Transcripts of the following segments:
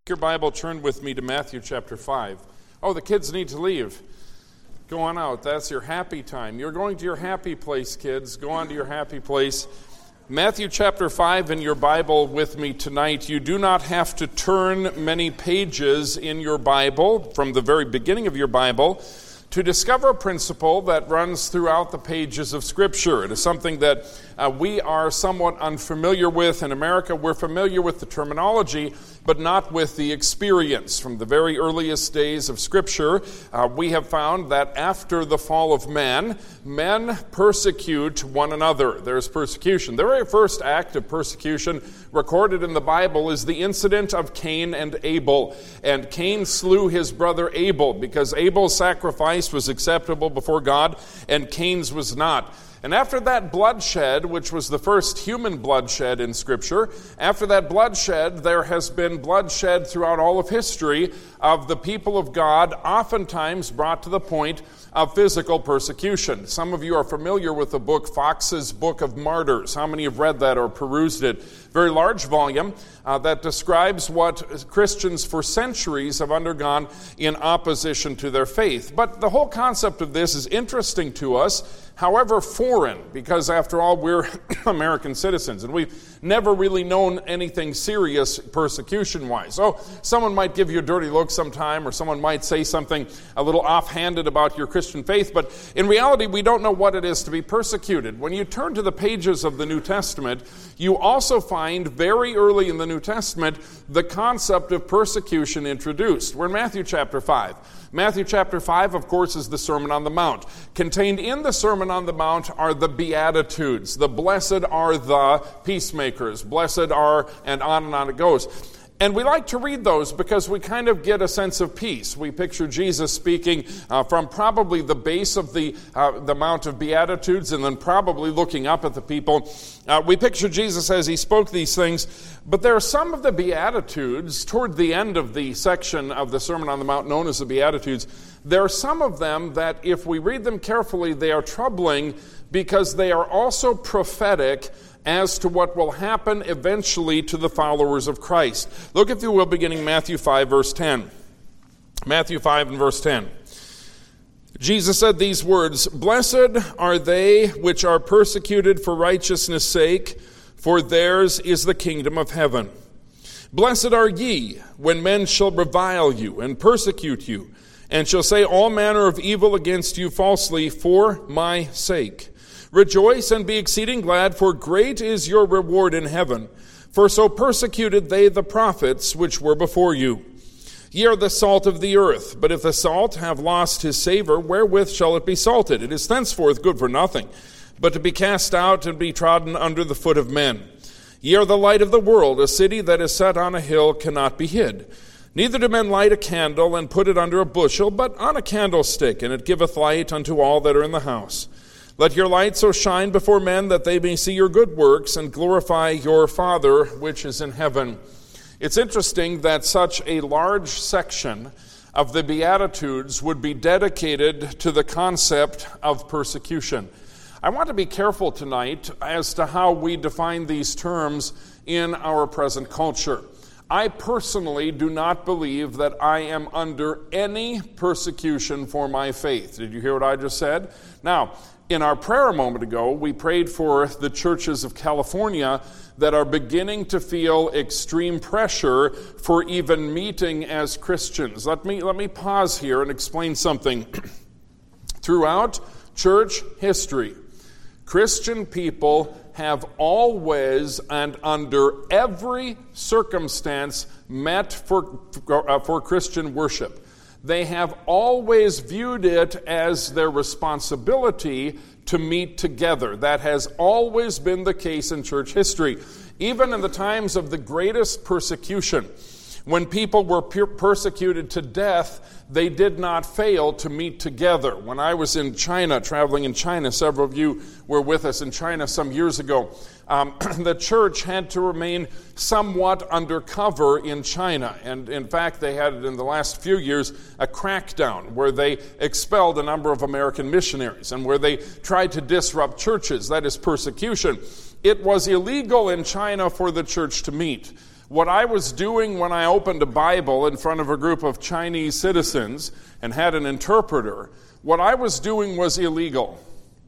Your Bible, turn with me to Matthew chapter 5. Oh, the kids need to leave. Go on out. That's your happy time. You're going to your happy place, kids. Go on to your happy place. Matthew chapter 5 in your Bible with me tonight. You do not have to turn many pages in your Bible from the very beginning of your Bible to discover a principle that runs throughout the pages of Scripture. It is something that we are somewhat unfamiliar with. In America, we're familiar with the terminology, but not with the experience. From the very earliest days of Scripture, we have found that after the fall of man, men persecute one another. There's persecution. The very first act of persecution recorded in the Bible is the incident of Cain and Abel. And Cain slew his brother Abel because Abel's sacrifice was acceptable before God and Cain's was not. And after that bloodshed, which was the first human bloodshed in Scripture, after that bloodshed, there has been bloodshed throughout all of history of the people of God, oftentimes brought to the point of physical persecution. Some of you are familiar with the book Fox's Book of Martyrs. How many have read that or perused it? Very large volume that describes what Christians for centuries have undergone in opposition to their faith. But the whole concept of this is interesting to us, however foreign, because after all, we're American citizens, and we've never really known anything serious persecution-wise. Oh, someone might give you a dirty look sometime, or someone might say something a little offhanded about your Christian faith, but in reality, we don't know what it is to be persecuted. When you turn to the pages of the New Testament, you also find very early in the New Testament the concept of persecution introduced. We're in Matthew chapter 5. Matthew chapter 5, of course, is the Sermon on the Mount. Contained in the Sermon on the Mount are the Beatitudes. The blessed are the peacemakers. Blessed are, and on it goes. And we like to read those because we kind of get a sense of peace. We picture Jesus speaking from probably the base of the Mount of Beatitudes and then probably looking up at the people. We picture Jesus as he spoke these things, but there are some of the Beatitudes toward the end of the section of the Sermon on the Mount known as the Beatitudes. There are some of them that if we read them carefully, they are troubling because they are also prophetic as to what will happen eventually to the followers of Christ. Look, if you will, beginning Matthew 5, verse 10. Matthew 5 and verse 10. Jesus said these words, "Blessed are they which are persecuted for righteousness' sake, for theirs is the kingdom of heaven. Blessed are ye, when men shall revile you and persecute you, and shall say all manner of evil against you falsely for my sake. Rejoice and be exceeding glad, for great is your reward in heaven. For so persecuted they the prophets which were before you. Ye are the salt of the earth, but if the salt have lost his savor, wherewith shall it be salted? It is thenceforth good for nothing, but to be cast out and be trodden under the foot of men. Ye are the light of the world. A city that is set on a hill cannot be hid. Neither do men light a candle and put it under a bushel, but on a candlestick, and it giveth light unto all that are in the house. Let your light so shine before men that they may see your good works and glorify your Father which is in heaven." It's interesting that such a large section of the Beatitudes would be dedicated to the concept of persecution. I want to be careful tonight as to how we define these terms in our present culture. I personally do not believe that I am under any persecution for my faith. Did you hear what I just said? Now, in our prayer a moment ago, we prayed for the churches of California that are beginning to feel extreme pressure for even meeting as Christians. Let me pause here and explain something. Throughout church history, Christian people have always and under every circumstance met for Christian worship. They have always viewed it as their responsibility to meet together. That has always been the case in church history. Even in the times of the greatest persecution, when people were persecuted to death, they did not fail to meet together. When I was in China, traveling in China, several of you were with us in China some years ago, the church had to remain somewhat undercover in China. And in fact, they had, in the last few years, a crackdown where they expelled a number of American missionaries and where they tried to disrupt churches. That is persecution. It was illegal in China for the church to meet. What I was doing when I opened a Bible in front of a group of Chinese citizens and had an interpreter, what I was doing was illegal.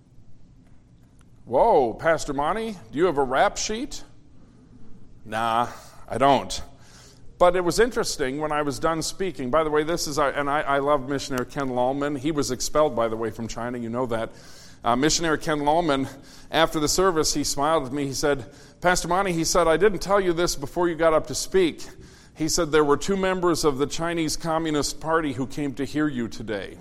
Whoa, Pastor Monty, do you have a rap sheet? Nah, I don't. But it was interesting when I was done speaking. By the way, I love missionary Ken Lallman. He was expelled, by the way, from China. You know that. Missionary Ken Lallman, after the service, he smiled at me. He said, Pastor Monty, he said, I didn't tell you this before you got up to speak. He said, there were 2 members of the Chinese Communist Party who came to hear you today.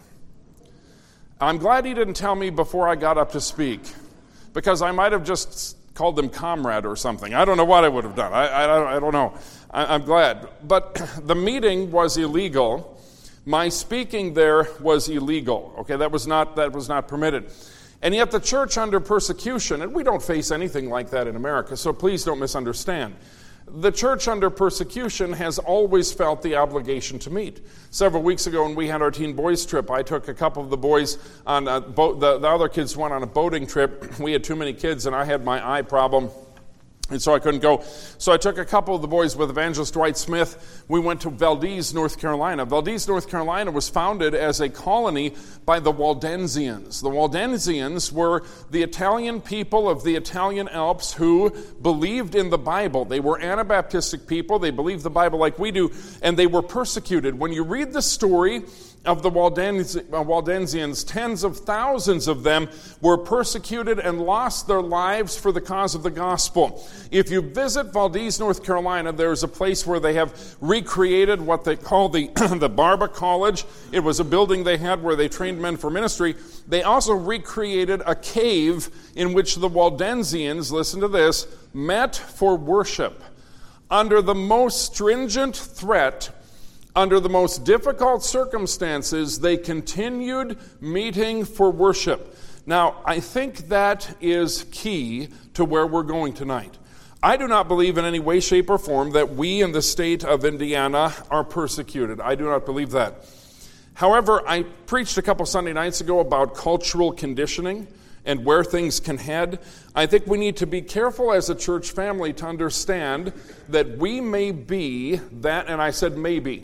I'm glad he didn't tell me before I got up to speak, because I might have just called them comrade or something. I don't know what I would have done. I don't know. I'm glad. But the meeting was illegal. My speaking there was illegal. Okay, that was not permitted. And yet the church under persecution, and we don't face anything like that in America, so please don't misunderstand. The church under persecution has always felt the obligation to meet. Several weeks ago when we had our teen boys trip, I took a couple of the boys on a boat. The other kids went on a boating trip. We had too many kids and I had my eye problem. And so I couldn't go. So I took a couple of the boys with Evangelist Dwight Smith. We went to Valdez, North Carolina. Valdez, North Carolina was founded as a colony by the Waldensians. The Waldensians were the Italian people of the Italian Alps who believed in the Bible. They were Anabaptistic people. They believed the Bible like we do, and they were persecuted. When you read the story of the Waldensians, tens of thousands of them were persecuted and lost their lives for the cause of the gospel. If you visit Valdez, North Carolina, there's a place where they have recreated what they call the Barba College. It was a building they had where they trained men for ministry. They also recreated a cave in which the Waldensians, listen to this, met for worship. Under the most stringent threat, under the most difficult circumstances, they continued meeting for worship. Now, I think that is key to where we're going tonight. I do not believe in any way, shape, or form that we in the state of Indiana are persecuted. I do not believe that. However, I preached a couple Sunday nights ago about cultural conditioning and where things can head. I think we need to be careful as a church family to understand that we may be that, and I said maybe.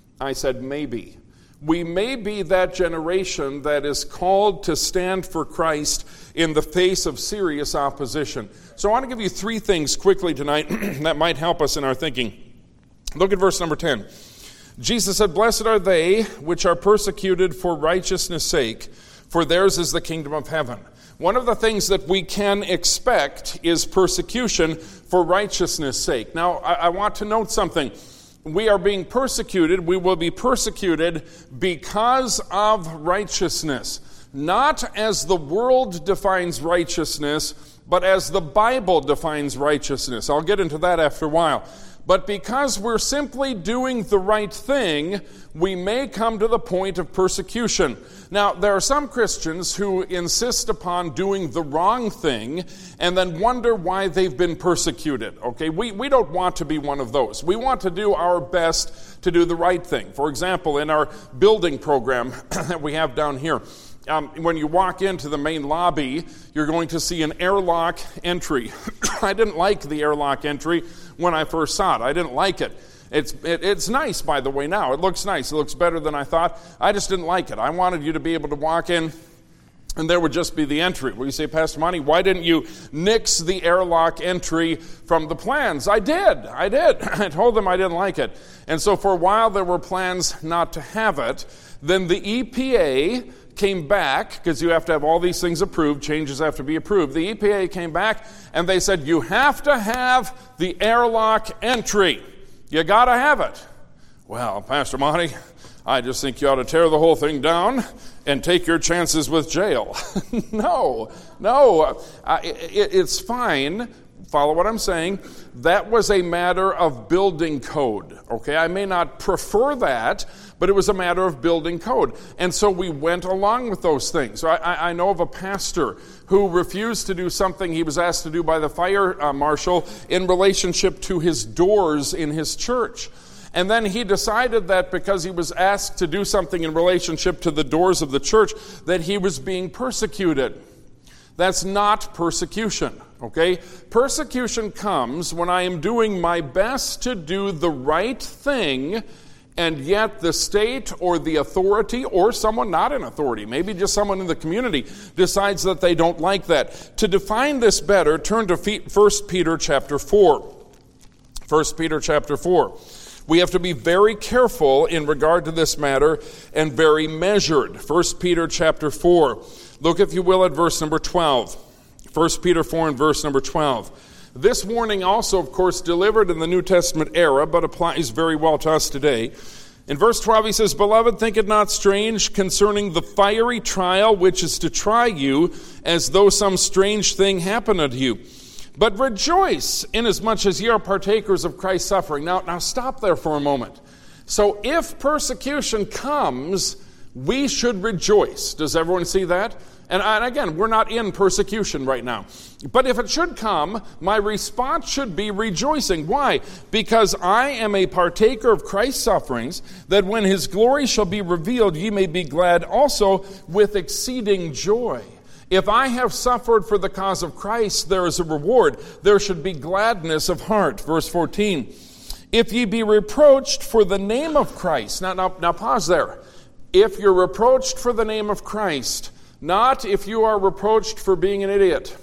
We may be that generation that is called to stand for Christ in the face of serious opposition. So I want to give you 3 things quickly tonight that might help us in our thinking. Look at verse number 10. Jesus said, "Blessed are they which are persecuted for righteousness' sake, for theirs is the kingdom of heaven." One of the things that we can expect is persecution for righteousness' sake. Now, I want to note something. We are being persecuted. We will be persecuted because of righteousness. Not as the world defines righteousness, but as the Bible defines righteousness. I'll get into that after a while. But because we're simply doing the right thing, we may come to the point of persecution. Now, there are some Christians who insist upon doing the wrong thing and then wonder why they've been persecuted. Okay, we don't want to be one of those. We want to do our best to do the right thing. For example, in our building program that we have down here, when you walk into the main lobby, you're going to see an airlock entry. I didn't like the airlock entry when I first saw it. I didn't like it. It's nice, by the way, now. It looks nice. It looks better than I thought. I just didn't like it. I wanted you to be able to walk in, and there would just be the entry. Well, you say, Pastor Monty, why didn't you nix the airlock entry from the plans? I did. I told them I didn't like it. And so for a while, there were plans not to have it. Then the EPA came back, because you have to have all these things approved, changes have to be approved. The EPA came back and they said, you have to have the airlock entry. You got to have it. Well, Pastor Monty, I just think you ought to tear the whole thing down and take your chances with jail. No, it's fine. Follow what I'm saying. That was a matter of building code. Okay, I may not prefer that, but it was a matter of building code. And so we went along with those things. So I know of a pastor who refused to do something he was asked to do by the fire marshal in relationship to his doors in his church. And then he decided that because he was asked to do something in relationship to the doors of the church, that he was being persecuted. That's not persecution, okay? Persecution comes when I am doing my best to do the right thing, and yet the state or the authority or someone not in authority, maybe just someone in the community, decides that they don't like that. To define this better, turn to 1 Peter chapter 4. 1 Peter chapter 4. We have to be very careful in regard to this matter and very measured. 1 Peter chapter 4. Look, if you will, at verse number 12. 1 Peter 4 and verse number 12. This warning also, of course, delivered in the New Testament era, but applies very well to us today. In verse 12 he says, "Beloved, think it not strange concerning the fiery trial which is to try you, as though some strange thing happened unto you. But rejoice, inasmuch as ye are partakers of Christ's suffering." Now stop there for a moment. So if persecution comes, we should rejoice. Does everyone see that? And again, we're not in persecution right now. But if it should come, my response should be rejoicing. Why? Because I am a partaker of Christ's sufferings, that when his glory shall be revealed, ye may be glad also with exceeding joy. If I have suffered for the cause of Christ, there is a reward. There should be gladness of heart. Verse 14. If ye be reproached for the name of Christ. Now pause there. If you're reproached for the name of Christ, not if you are reproached for being an idiot.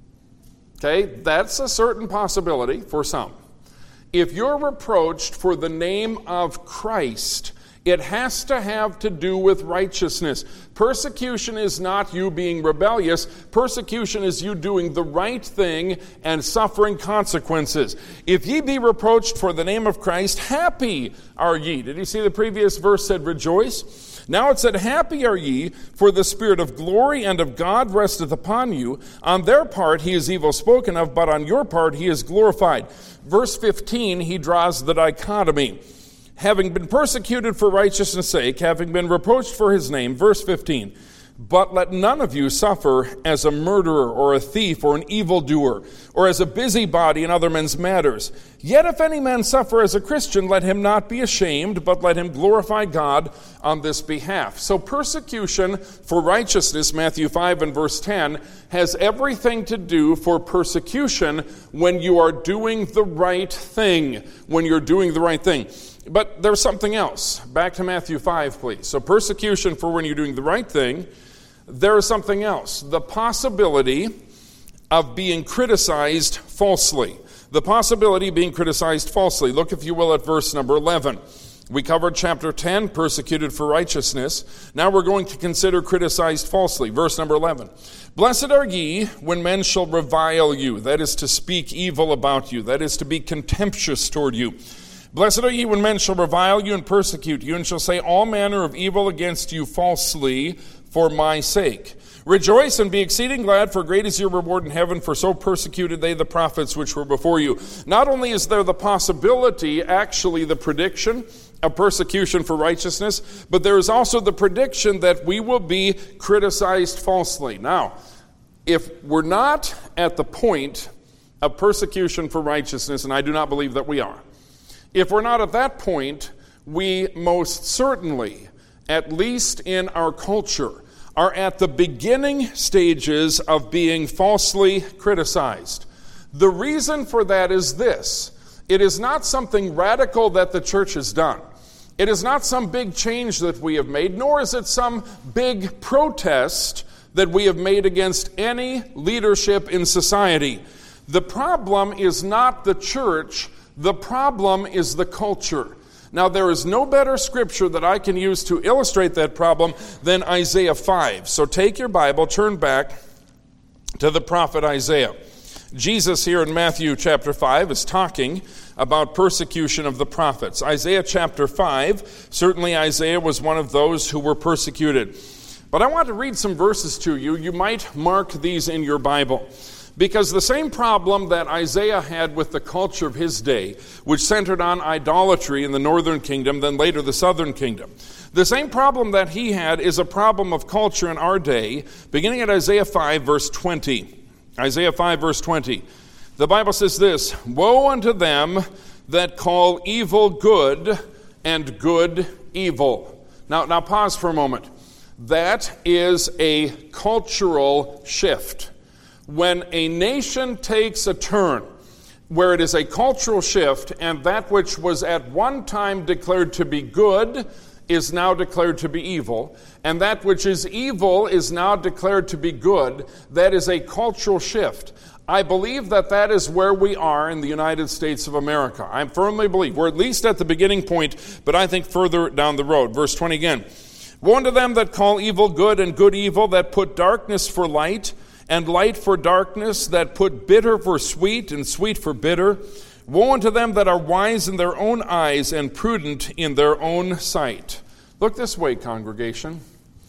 Okay, that's a certain possibility for some. If you're reproached for the name of Christ, it has to have to do with righteousness. Persecution is not you being rebellious. Persecution is you doing the right thing and suffering consequences. If ye be reproached for the name of Christ, happy are ye. Did you see the previous verse said rejoice? Now it said, happy are ye, for the Spirit of glory and of God resteth upon you. On their part he is evil spoken of, but on your part he is glorified. Verse 15, he draws the dichotomy. Having been persecuted for righteousness' sake, having been reproached for his name, verse 15, but let none of you suffer as a murderer or a thief or an evildoer or as a busybody in other men's matters. Yet if any man suffer as a Christian, let him not be ashamed, but let him glorify God on this behalf. So persecution for righteousness, Matthew 5 and verse 10, has everything to do for persecution when you are doing the right thing. When you're doing the right thing. But there's something else. Back to Matthew 5, please. So persecution for when you're doing the right thing. There is something else. The possibility of being criticized falsely. The possibility of being criticized falsely. Look, if you will, at verse number 11. We covered chapter 10, persecuted for righteousness. Now we're going to consider criticized falsely. Verse number 11. Blessed are ye when men shall revile you. That is to speak evil about you. That is to be contemptuous toward you. Blessed are ye when men shall revile you and persecute you, and shall say all manner of evil against you falsely for my sake. Rejoice and be exceeding glad, for great is your reward in heaven, for so persecuted they the prophets which were before you. Not only is there the possibility, actually the prediction of persecution for righteousness, but there is also the prediction that we will be criticized falsely. Now, if we're not at the point of persecution for righteousness, and I do not believe that we are, if we're not at that point, we most certainly, at least in our culture, are at the beginning stages of being falsely criticized. The reason for that is this. It is not something radical that the church has done. It is not some big change that we have made, nor is it some big protest that we have made against any leadership in society. The problem is not the church. The problem is the culture. Now, there is no better scripture that I can use to illustrate that problem than Isaiah 5. So take your Bible, turn back to the prophet Isaiah. Jesus here in Matthew chapter 5 is talking about persecution of the prophets. Isaiah chapter 5, certainly Isaiah was one of those who were persecuted. But I want to read some verses to you. You might mark these in your Bible. Because the same problem that Isaiah had with the culture of his day, which centered on idolatry in the northern kingdom, then later the southern kingdom, the same problem that he had is a problem of culture in our day, beginning at Isaiah 5, verse 20. Isaiah 5, verse 20. The Bible says this, woe unto them that call evil good and good evil. Now pause for a moment. That is a cultural shift. when a nation takes a turn where it is a cultural shift, and that which was at one time declared to be good is now declared to be evil, and that which is evil is now declared to be good, that is a cultural shift. I believe that is where we are in the United States of America. I firmly believe we're at least at the beginning point, but I think further down the road. Verse 20 again. Woe unto them that call evil good and good evil, that put darkness for light and light for darkness, that put bitter for sweet and sweet for bitter. Woe unto them that are wise in their own eyes and prudent in their own sight. Look this way, congregation.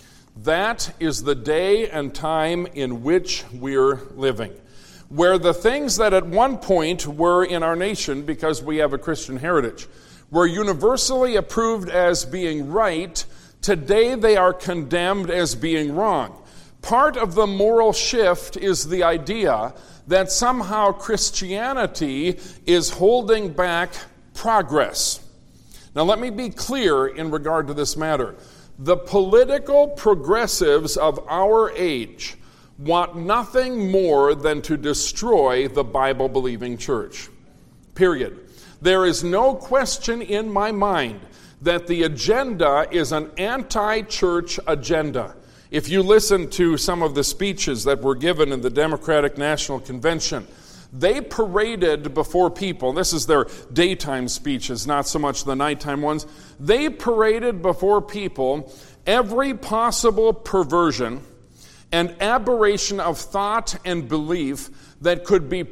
That is the day and time in which we're living, where the things that at one point were in our nation, because we have a Christian heritage, were universally approved as being right, today they are condemned as being wrong. Part of the moral shift is the idea that somehow Christianity is holding back progress. Now let me be clear in regard to this matter. The political progressives of our age want nothing more than to destroy the Bible-believing church. Period. There is no question in my mind that the agenda is an anti-church agenda. If you listen to some of the speeches that were given in the Democratic National Convention, they paraded before people, this is their daytime speeches, not so much the nighttime ones, they paraded before people every possible perversion and aberration of thought and belief that could be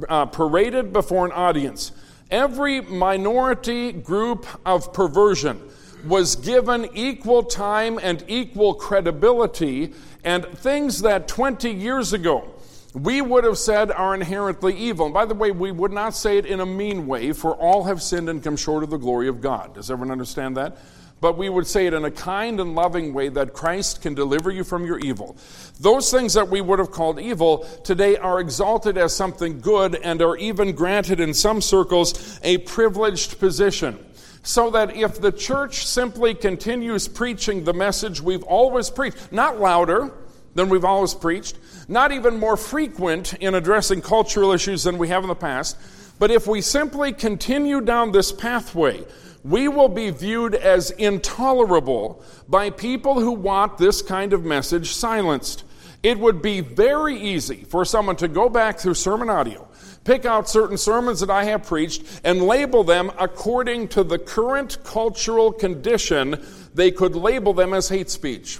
paraded before an audience. Every minority group of perversion was given equal time and equal credibility, and things that 20 years ago we would have said are inherently evil. And by the way, we would not say it in a mean way, for all have sinned and come short of the glory of God. Does everyone understand that? But we would say it in a kind and loving way that Christ can deliver you from your evil. Those things that we would have called evil today are exalted as something good and are even granted in some circles a privileged position. So that if the church simply continues preaching the message we've always preached, not louder than we've always preached, not even more frequent in addressing cultural issues than we have in the past, but if we simply continue down this pathway, we will be viewed as intolerable by people who want this kind of message silenced. It would be very easy for someone to go back through sermon audio, pick out certain sermons that I have preached, and label them according to the current cultural condition. They could label them as hate speech.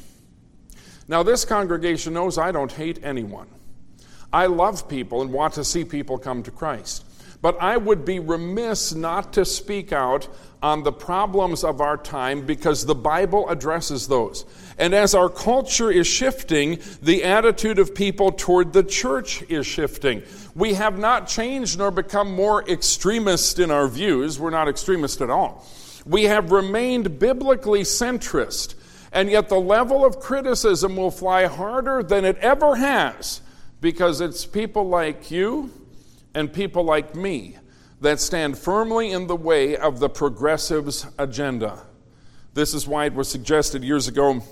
Now, this congregation knows I don't hate anyone. I love people and want to see people come to Christ. But I would be remiss not to speak out on the problems of our time, because the Bible addresses those. And as our culture is shifting, the attitude of people toward the church is shifting. We have not changed nor become more extremist in our views. We're not extremist at all. We have remained biblically centrist, and yet the level of criticism will fly harder than it ever has, because it's people like you and people like me that stand firmly in the way of the progressives' agenda. This is why it was suggested years ago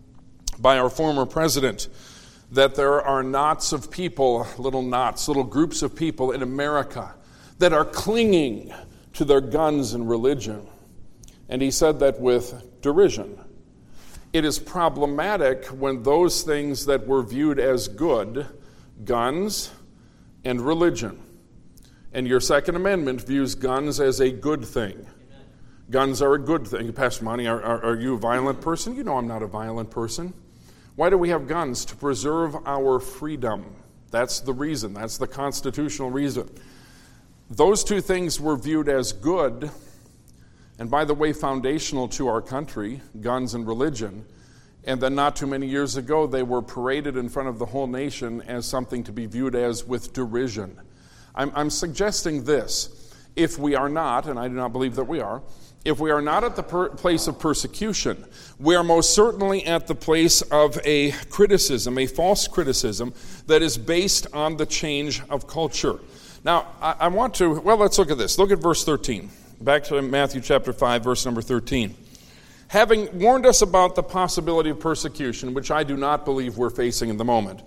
by our former president that there are knots of people, little groups of people in America that are clinging to their guns and religion. And he said that with derision. It is problematic when those things that were viewed as good, guns and religion, and your Second Amendment views guns as a good thing. Amen. Guns are a good thing. Pastor Monty, are you a violent person? You know I'm not a violent person. Why do we have guns? To preserve our freedom. That's the reason. That's the constitutional reason. Those two things were viewed as good, and by the way, foundational to our country, guns and religion. And then not too many years ago, they were paraded in front of the whole nation as something to be viewed as with derision. I'm suggesting this. If we are not, and I do not believe that we are, if we are not at the place of persecution, we are most certainly at the place of a criticism, a false criticism that is based on the change of culture. Now, I want to, let's look at this. Look at verse 13. Back to Matthew chapter 5, verse number 13. Having warned us about the possibility of persecution, which I do not believe we're facing in the moment,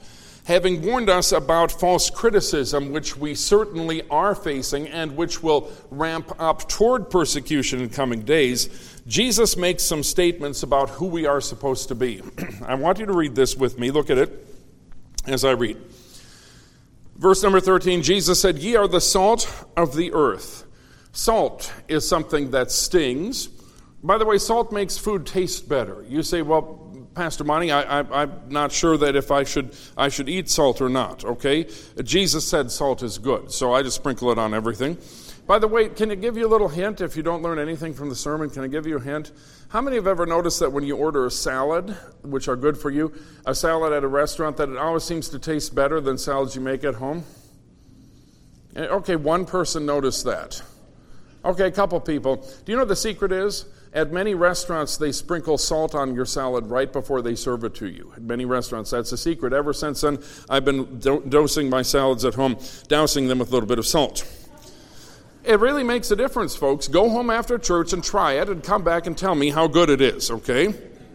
having warned us about false criticism, which we certainly are facing and which will ramp up toward persecution in coming days, Jesus makes some statements about who we are supposed to be. I want you to read this with me. Look at it as I read. Verse number 13, Jesus said, "Ye are the salt of the earth." Salt is something that stings. By the way, salt makes food taste better. You say, "Well, Pastor Monty, I'm not sure that if I should eat salt or not." Okay, Jesus said salt is good, so I just sprinkle it on everything. By the way, can I give you a little hint? If you don't learn anything from the sermon, can I give you a hint? How many have ever noticed that when you order a salad, which are good for you, a salad at a restaurant, that it always seems to taste better than salads you make at home? Okay, one person noticed that. Okay, a couple people. Do you know what the secret is? At many restaurants, they sprinkle salt on your salad right before they serve it to you. At many restaurants, that's the secret. Ever since then, I've been dosing my salads at home, dousing them with a little bit of salt. It really makes a difference, folks. Go home after church and try it and come back and tell me how good it is, okay?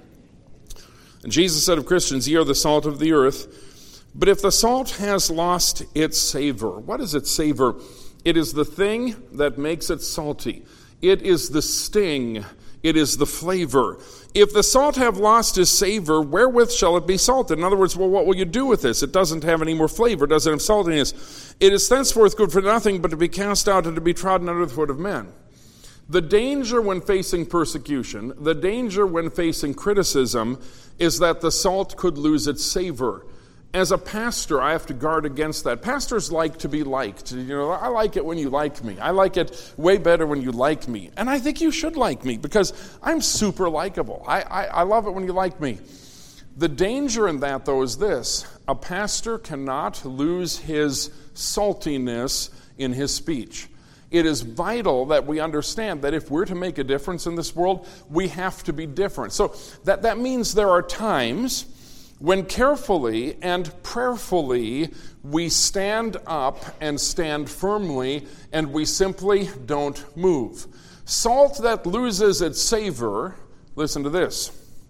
And Jesus said of Christians, "Ye are the salt of the earth. But if the salt has lost its savor," what is its savor? It is the thing that makes it salty. It is the sting. It is the flavor. "If the salt have lost its savor, wherewith shall it be salted?" In other words, well, what will you do with this? It doesn't have any more flavor. It doesn't have saltiness. "It is thenceforth good for nothing but to be cast out and to be trodden under the foot of men." The danger when facing persecution, the danger when facing criticism, is that the salt could lose its savor. As a pastor, I have to guard against that. Pastors like to be liked. You know, I like it when you like me. I like it way better when you like me. And I think you should like me because I'm super likable. I love it when you like me. The danger in that, though, is this. A pastor cannot lose his saltiness in his speech. It is vital that we understand that if we're to make a difference in this world, we have to be different. So that means there are times when carefully and prayerfully we stand up and stand firmly and we simply don't move. Salt that loses its savor, listen to this,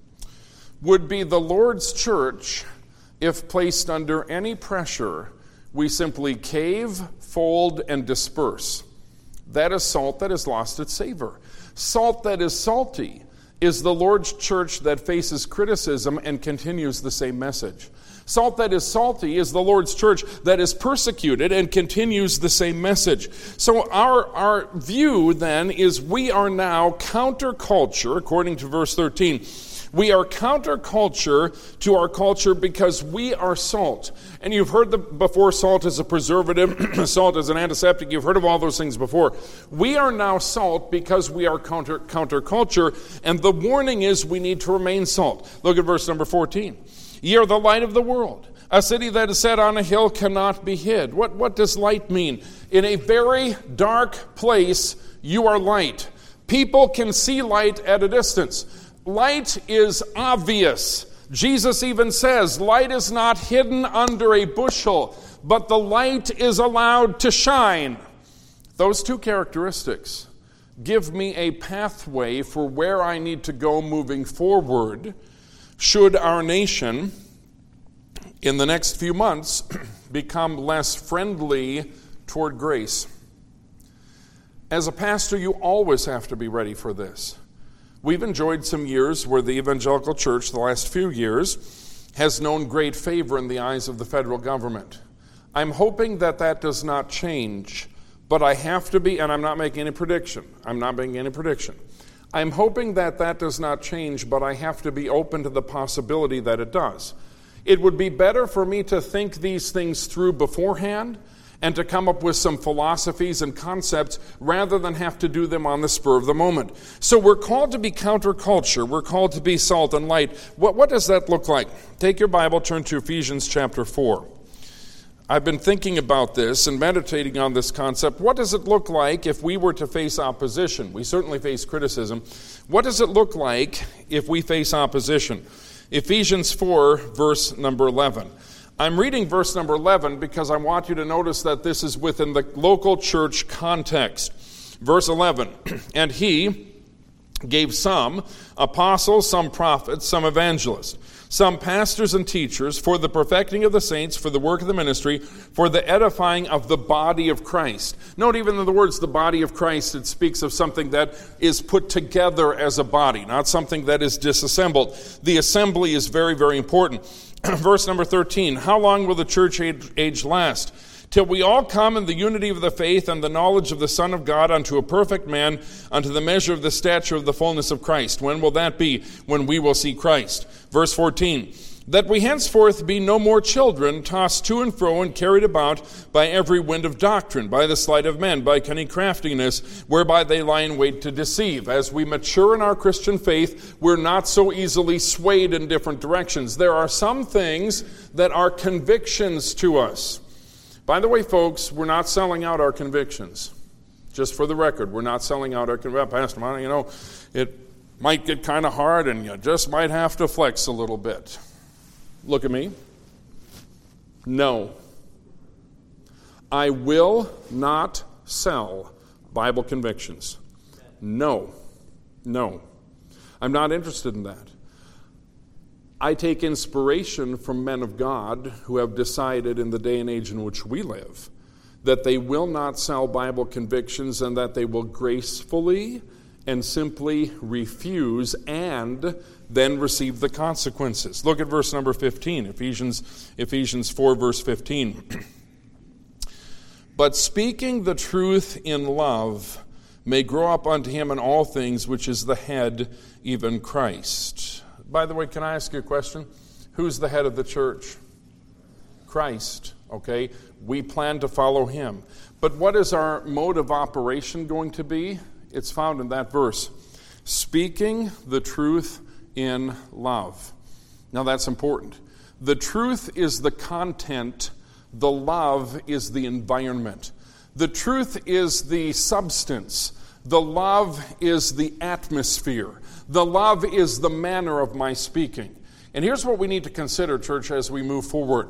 would be the Lord's church if placed under any pressure. We simply cave, fold, and disperse. That is salt that has lost its savor. Salt that is salty is the Lord's church that faces criticism and continues the same message. Salt that is salty is the Lord's church that is persecuted and continues the same message. So our view then is we are now counterculture, according to verse 13. We are counterculture to our culture because we are salt. And you've heard before salt is a preservative, salt is an antiseptic. You've heard of all those things before. We are now salt because we are counterculture. And the warning is we need to remain salt. Look at verse number 14. "Ye are the light of the world. A city that is set on a hill cannot be hid." What does light mean? In a very dark place, you are light. People can see light at a distance. Light is obvious. Jesus even says, light is not hidden under a bushel, but the light is allowed to shine. Those two characteristics give me a pathway for where I need to go moving forward should our nation in the next few months become less friendly toward grace. As a pastor, you always have to be ready for this. We've enjoyed some years where the evangelical church, the last few years, has known great favor in the eyes of the federal government. I'm hoping that does not change, but I have to be, and I'm not making any prediction. I'm hoping that does not change, but I have to be open to the possibility that it does. It would be better for me to think these things through beforehand and to come up with some philosophies and concepts rather than have to do them on the spur of the moment. So we're called to be counterculture. We're called to be salt and light. What does that look like? Take your Bible, turn to Ephesians chapter 4. I've been thinking about this and meditating on this concept. What does it look like if we were to face opposition? We certainly face criticism. What does it look like if we face opposition? Ephesians 4, verse number 11. I'm reading verse number 11 because I want you to notice that this is within the local church context. Verse 11, "And he gave some apostles, some prophets, some evangelists, some pastors and teachers for the perfecting of the saints, for the work of the ministry, for the edifying of the body of Christ. Note even in the words the body of Christ, it speaks of something that is put together as a body, not something that is disassembled. The assembly is very, very important. Verse number 13, how long will the church age last? Till we all come in the unity of the faith and the knowledge of the Son of God unto a perfect man, unto the measure of the stature of the fullness of Christ. When will that be? When we will see Christ. Verse 14, that we henceforth be no more children, tossed to and fro and carried about by every wind of doctrine, by the sleight of men, by cunning craftiness, whereby they lie in wait to deceive. As we mature in our Christian faith, we're not so easily swayed in different directions. There are some things that are convictions to us. By the way, folks, we're not selling out our convictions. Just for the record, we're not selling out our convictions. Pastor Monty, it might get kind of hard and you just might have to flex a little bit. Look at me. No. I will not sell Bible convictions. No. I'm not interested in that. I take inspiration from men of God who have decided in the day and age in which we live that they will not sell Bible convictions and that they will gracefully and simply refuse and then receive the consequences. Look at verse number 15, Ephesians 4, verse 15. But speaking the truth in love may grow up unto him in all things, which is the head, even Christ. By the way, can I ask you a question? Who's the head of the church? Christ, okay? We plan to follow him. But what is our mode of operation going to be? It's found in that verse. Speaking the truth in love. Now that's important. The truth is the content. The love is the environment. The truth is the substance. The love is the atmosphere. The love is the manner of my speaking. And here's what we need to consider, church, as we move forward.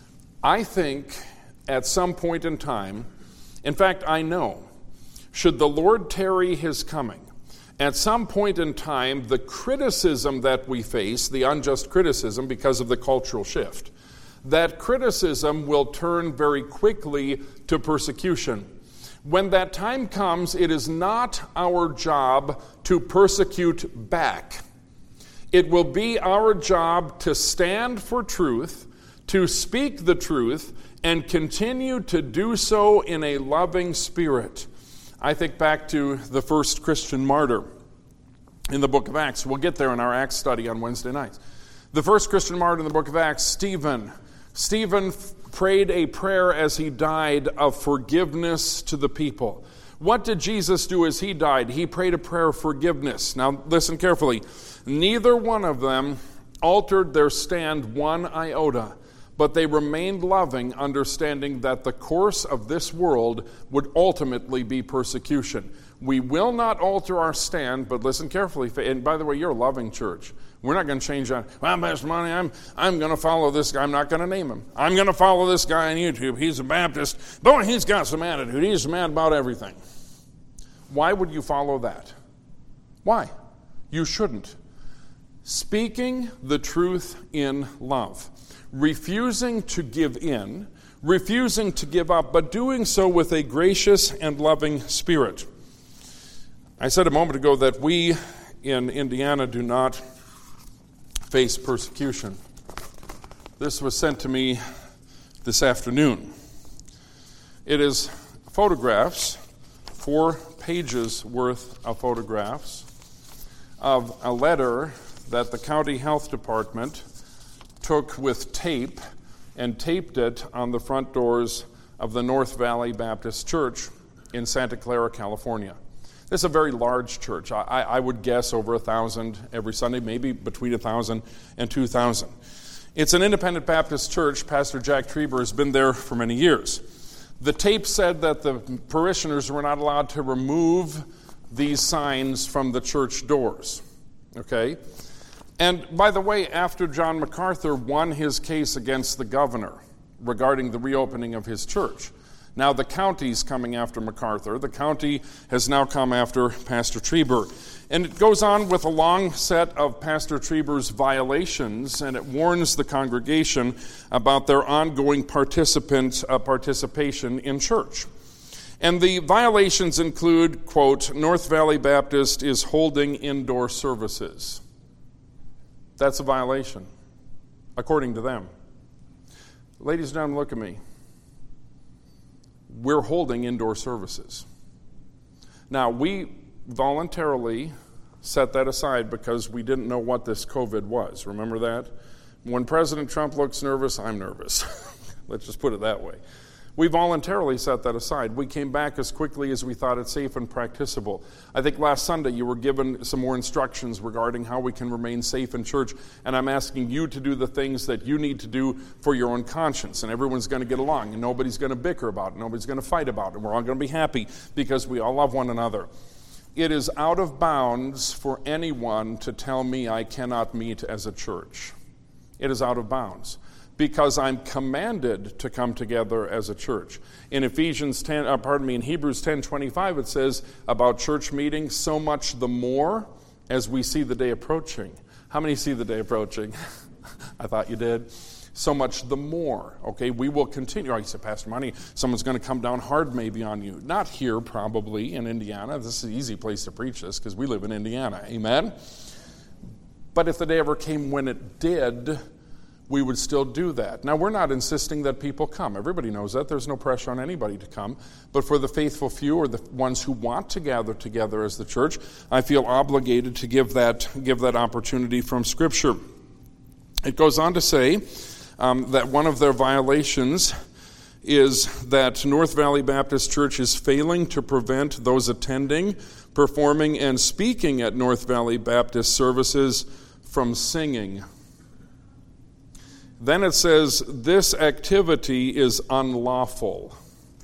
I think at some point in time, in fact, I know, should the Lord tarry his coming, at some point in time, the criticism that we face, the unjust criticism because of the cultural shift, that criticism will turn very quickly to persecution. When that time comes, it is not our job to persecute back. It will be our job to stand for truth, to speak the truth, and continue to do so in a loving spirit. I think back to the first Christian martyr in the book of Acts. We'll get there in our Acts study on Wednesday nights. The first Christian martyr in the book of Acts, Stephen. Stephen prayed a prayer as he died of forgiveness to the people. What did Jesus do as he died? He prayed a prayer of forgiveness. Now listen carefully. Neither one of them altered their stand one iota, but they remained loving, understanding that the course of this world would ultimately be persecution. We will not alter our stand, but listen carefully. And by the way, you're a loving church. We're not going to change that. Well, Pastor Monty, I'm going to follow this guy. I'm not going to name him. I'm going to follow this guy on YouTube. He's a Baptist. Boy, he's got some attitude. He's mad about everything. Why would you follow that? Why? You shouldn't. Speaking the truth in love. Refusing to give in. Refusing to give up, but doing so with a gracious and loving spirit. I said a moment ago that we in Indiana do not face persecution. This was sent to me this afternoon. It is photographs, 4 pages worth of photographs of a letter that the county health department took with tape and taped it on the front doors of the North Valley Baptist Church in Santa Clara, California. This is a very large church. I would guess over 1,000 every Sunday, maybe between 1,000 and 2,000. It's an independent Baptist church. Pastor Jack Trieber has been there for many years. The tape said that the parishioners were not allowed to remove these signs from the church doors. Okay? And by the way, after John MacArthur won his case against the governor regarding the reopening of his church, Now the county's coming after MacArthur. The county has now come after Pastor Trieber. And it goes on with a long set of Pastor Trieber's violations, and it warns the congregation about their ongoing participation in church. And the violations include, quote, North Valley Baptist is holding indoor services. That's a violation, according to them. Ladies and gentlemen, look at me. We're holding indoor services. Now, we voluntarily set that aside because we didn't know what this COVID was. Remember that? When President Trump looks nervous, I'm nervous. Let's just put it that way. We voluntarily set that aside. We came back as quickly as we thought it safe and practicable. I think last Sunday you were given some more instructions regarding how we can remain safe in church, and I'm asking you to do the things that you need to do for your own conscience, and everyone's going to get along, and nobody's going to bicker about it, nobody's going to fight about it, and we're all going to be happy because we all love one another. It is out of bounds for anyone to tell me I cannot meet as a church. It is out of bounds. Because I'm commanded to come together as a church. In Hebrews 10:25, it says about church meetings, so much the more as we see the day approaching. How many see the day approaching? I thought you did. So much the more. Okay, we will continue. Oh, you said, Pastor Monty, someone's going to come down hard maybe on you. Not here, probably, in Indiana. This is an easy place to preach this because we live in Indiana. Amen? But if the day ever came when it did, we would still do that. Now, we're not insisting that people come. Everybody knows that. There's no pressure on anybody to come. But for the faithful few or the ones who want to gather together as the church, I feel obligated to give that opportunity from Scripture. It goes on to say that one of their violations is that North Valley Baptist Church is failing to prevent those attending, performing, and speaking at North Valley Baptist services from singing. Then it says, this activity is unlawful.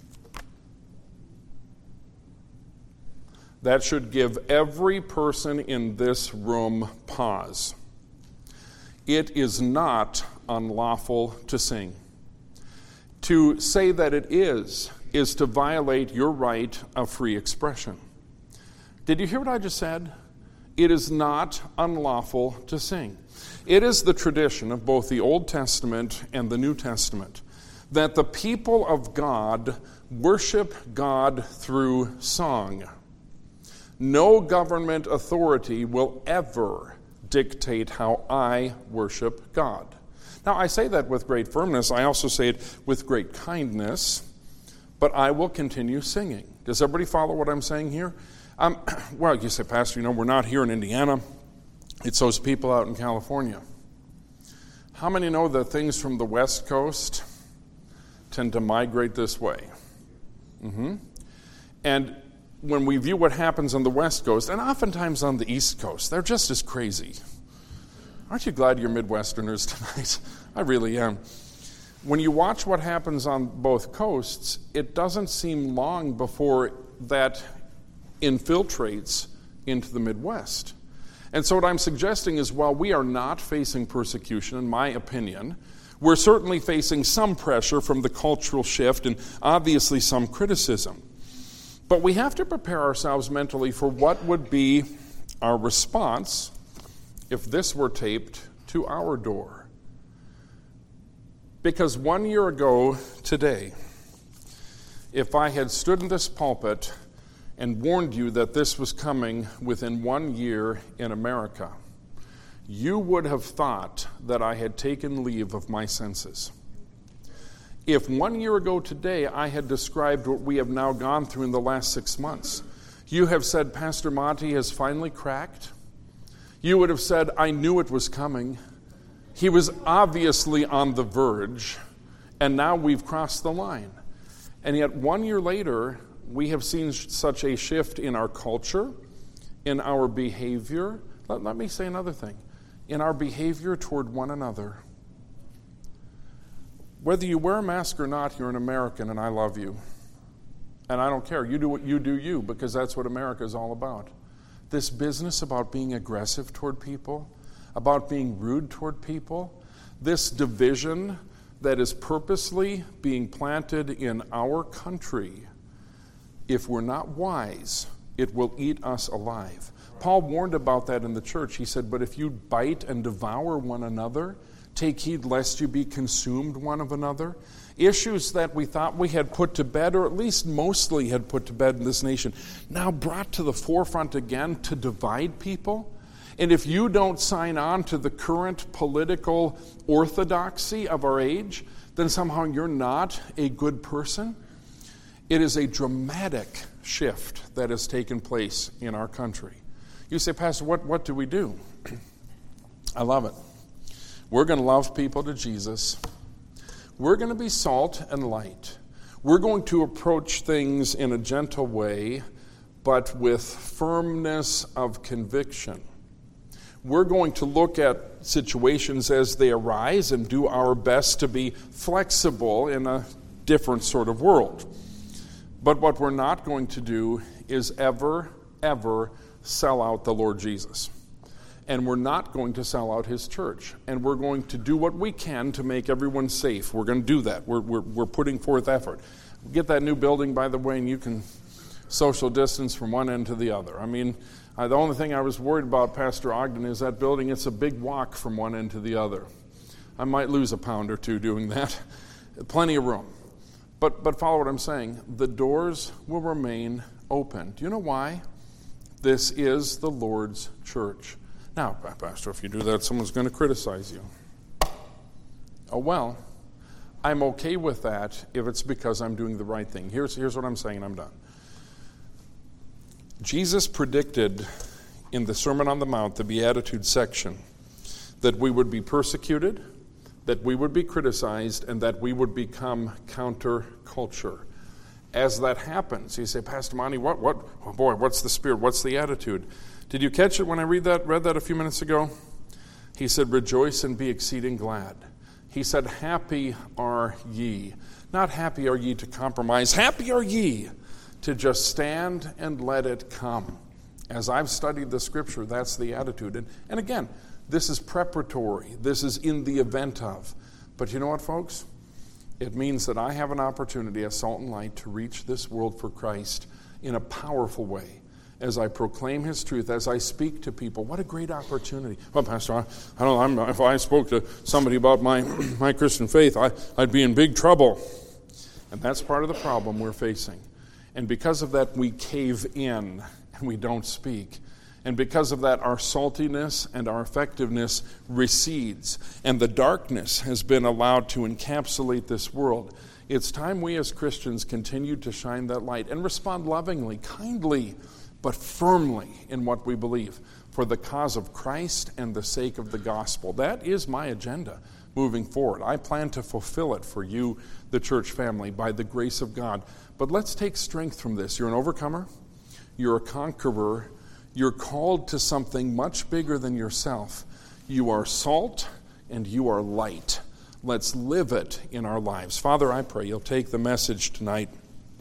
That should give every person in this room pause. It is not unlawful to sing. To say that it is to violate your right of free expression. Did you hear what I just said? It is not unlawful to sing. It is the tradition of both the Old Testament and the New Testament that the people of God worship God through song. No government authority will ever dictate how I worship God. Now, I say that with great firmness. I also say it with great kindness, but I will continue singing. Does everybody follow what I'm saying here? Well, you say, Pastor, we're not here in Indiana. It's those people out in California. How many know that things from the West Coast tend to migrate this way? And when we view what happens on the West Coast, and oftentimes on the East Coast, they're just as crazy. Aren't you glad you're Midwesterners tonight? I really am. When you watch what happens on both coasts, it doesn't seem long before that infiltrates into the Midwest. And so what I'm suggesting is while we are not facing persecution, in my opinion, we're certainly facing some pressure from the cultural shift and obviously some criticism. But we have to prepare ourselves mentally for what would be our response if this were taped to our door. Because 1 year ago today, if I had stood in this pulpit and warned you that this was coming within 1 year in America, you would have thought that I had taken leave of my senses. If 1 year ago today I had described what we have now gone through in the last 6 months, you have said, Pastor Monty has finally cracked. You would have said, I knew it was coming. He was obviously on the verge, and now we've crossed the line. And yet 1 year later, we have seen such a shift in our culture, in our behavior. Let me say another thing. In our behavior toward one another. Whether you wear a mask or not, you're an American, and I love you. And I don't care. You do what you do you, because that's what America is all about. This business about being aggressive toward people, about being rude toward people, this division that is purposely being planted in our country, if we're not wise, it will eat us alive. Paul warned about that in the church. He said, but if you bite and devour one another, take heed lest you be consumed one of another. Issues that we thought we had put to bed, or at least mostly had put to bed in this nation, now brought to the forefront again to divide people. And if you don't sign on to the current political orthodoxy of our age, then somehow you're not a good person. It is a dramatic shift that has taken place in our country. You say, Pastor, what do we do? I love it. We're going to love people to Jesus. We're going to be salt and light. We're going to approach things in a gentle way, but with firmness of conviction. We're going to look at situations as they arise and do our best to be flexible in a different sort of world. But what we're not going to do is ever sell out the Lord Jesus. And we're not going to sell out his church. And we're going to do what we can to make everyone safe. We're going to do that. We're putting forth effort. Get that new building, by the way, and you can social distance from one end to the other. I mean, the only thing I was worried about, Pastor Ogden, is that building. It's a big walk from one end to the other. I might lose a pound or two doing that. Plenty of room. But follow what I'm saying. The doors will remain open. Do you know why? This is the Lord's church. Now, Pastor, if you do that, someone's going to criticize you. Oh, well, I'm okay with that if it's because I'm doing the right thing. Here's what I'm saying, and I'm done. Jesus predicted in the Sermon on the Mount, the Beatitudes section, that we would be persecuted, that we would be criticized, and that we would become counterculture. As that happens, you say, Pastor Monty, what's the spirit? What's the attitude? Did you catch it when I read that a few minutes ago? He said, rejoice and be exceeding glad. He said, happy are ye. Not happy are ye to compromise. Happy are ye to just stand and let it come. As I've studied the scripture, that's the attitude. And again, this is preparatory. This is in the event of. But you know what, folks? It means that I have an opportunity as salt and light to reach this world for Christ in a powerful way. As I proclaim his truth, as I speak to people, what a great opportunity. Well, Pastor, I don't know, if I spoke to somebody about my Christian faith, I'd be in big trouble. And that's part of the problem we're facing. And because of that, we cave in and we don't speak. And because of that, our saltiness and our effectiveness recedes. And the darkness has been allowed to encapsulate this world. It's time we as Christians continue to shine that light and respond lovingly, kindly, but firmly in what we believe for the cause of Christ and the sake of the gospel. That is my agenda moving forward. I plan to fulfill it for you, the church family, by the grace of God. But let's take strength from this. You're an overcomer. You're a conqueror. You're called to something much bigger than yourself. You are salt and you are light. Let's live it in our lives. Father, I pray you'll take the message tonight,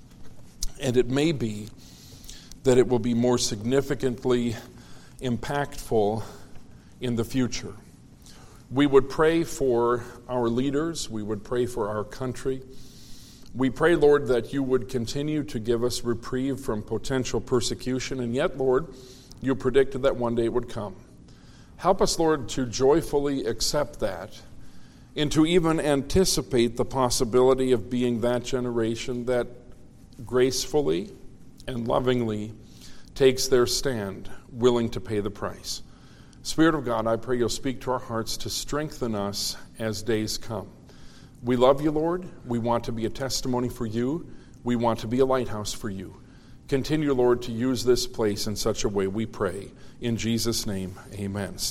and it may be that it will be more significantly impactful in the future. We would pray for our leaders. We would pray for our country. We pray, Lord, that you would continue to give us reprieve from potential persecution. And yet, Lord, you predicted that one day it would come. Help us, Lord, to joyfully accept that and to even anticipate the possibility of being that generation that gracefully and lovingly takes their stand, willing to pay the price. Spirit of God, I pray you'll speak to our hearts to strengthen us as days come. We love you, Lord. We want to be a testimony for you. We want to be a lighthouse for you. Continue, Lord, to use this place in such a way, we pray. In Jesus' name, amen.